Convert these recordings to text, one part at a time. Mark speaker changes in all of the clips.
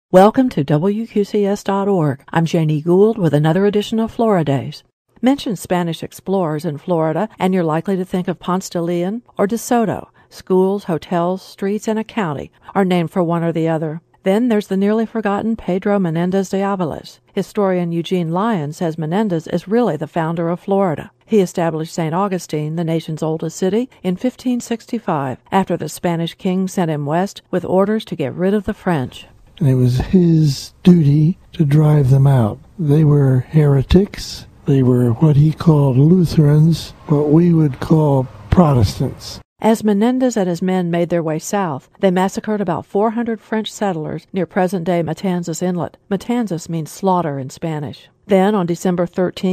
Speaker 1: Welcome to WQCS.org. I'm Janie Gould with another edition of Floridays. Mention Spanish explorers in Florida, and you're likely to think of Ponce de Leon or De Soto. Schools, hotels, streets, and a county are named for one or the other. Then there's the nearly forgotten Pedro Menendez de Avalos. Historian Eugene Lyon says Menendez is really the founder of Florida. He established St. Augustine, the nation's oldest city, in 1565, after the Spanish king sent him west with orders to get rid of the French.
Speaker 2: And it was his duty to drive them out. They were heretics. They were what he called Lutherans, what we would call Protestants.
Speaker 1: As Menendez and his men made their way south, they massacred about 400 French settlers near present-day Matanzas Inlet. Matanzas means slaughter in Spanish. Then, on December 13,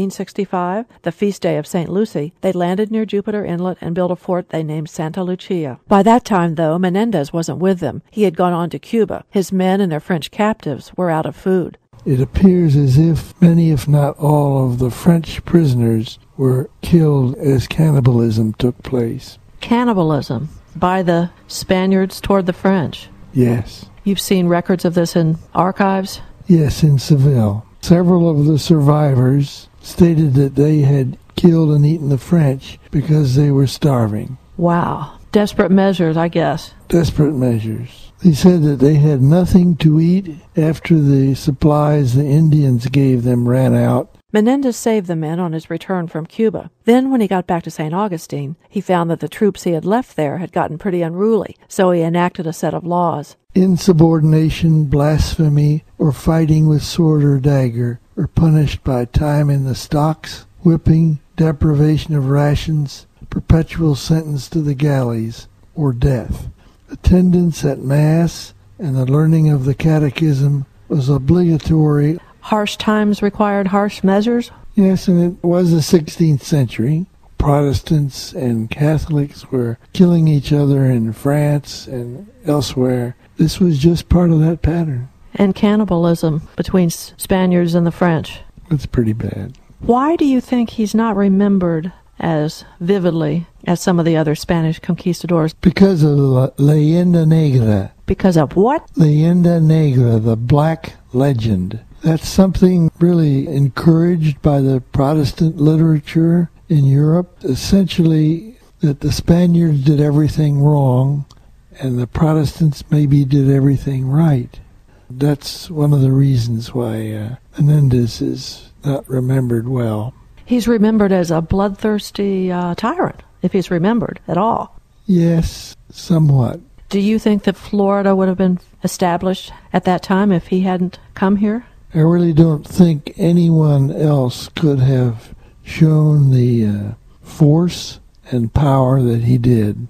Speaker 1: 1565, the feast day of St. Lucy, they landed near Jupiter Inlet and built a fort they named Santa Lucia. By that time, though, Menendez wasn't with them. He had gone on to Cuba. His men and their French captives were out of food.
Speaker 2: It appears as if many, if not all, of the French prisoners were killed as cannibalism took place.
Speaker 1: Cannibalism by the Spaniards toward the French.
Speaker 2: Yes.
Speaker 1: You've seen records of this in archives?
Speaker 2: Yes, in Seville. Several of the survivors stated that they had killed and eaten the French because they were starving.
Speaker 1: Wow. Desperate measures, I guess.
Speaker 2: Desperate measures. They said that they had nothing to eat after the supplies the Indians gave them ran out.
Speaker 1: Menendez saved the men on his return from Cuba. Then, when he got back to St. Augustine, he found that the troops he had left there had gotten pretty unruly, so he enacted a set of laws.
Speaker 2: Insubordination, blasphemy, or fighting with sword or dagger were punished by time in the stocks, whipping, deprivation of rations, perpetual sentence to the galleys, or death. Attendance at Mass and the learning of the Catechism was obligatory.
Speaker 1: Harsh times required harsh measures?
Speaker 2: Yes, and it was the 16th century. Protestants and Catholics were killing each other in France and elsewhere. This was just part of that pattern.
Speaker 1: And cannibalism between Spaniards and the French.
Speaker 2: It's pretty bad.
Speaker 1: Why do you think he's not remembered as vividly as some of the other Spanish conquistadors?
Speaker 2: Because of Leyenda Negra.
Speaker 1: Because of what?
Speaker 2: Leyenda Negra, the black legend. That's something really encouraged by the Protestant literature in Europe. Essentially, that the Spaniards did everything wrong and the Protestants maybe did everything right. That's one of the reasons why Menendez is not remembered well.
Speaker 1: He's remembered as a bloodthirsty tyrant, if he's remembered at all.
Speaker 2: Yes, somewhat.
Speaker 1: Do you think that Florida would have been established at that time if he hadn't come here?
Speaker 2: I really don't think anyone else could have shown the force and power that he did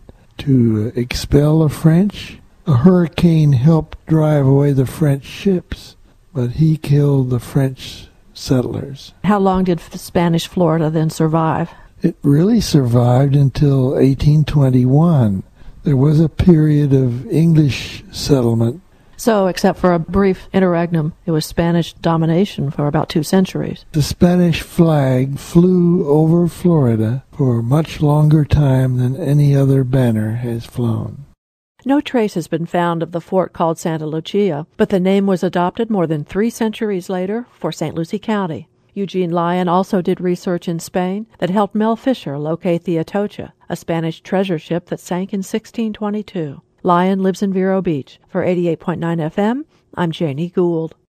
Speaker 2: to expel the French. A hurricane helped drive away the French ships, but he killed the French settlers.
Speaker 1: How long did Spanish Florida then survive?
Speaker 2: It really survived until 1821. There was a period of English settlement.
Speaker 1: So, except for a brief interregnum, it was Spanish domination for about 2 centuries.
Speaker 2: The Spanish flag flew over Florida for a much longer time than any other banner has flown.
Speaker 1: No trace has been found of the fort called Santa Lucia, but the name was adopted more than 3 centuries later for St. Lucie County. Eugene Lyon also did research in Spain that helped Mel Fisher locate the Atocha, a Spanish treasure ship that sank in 1622. Lyon lives in Vero Beach. For 88.9 FM, I'm Janie Gould.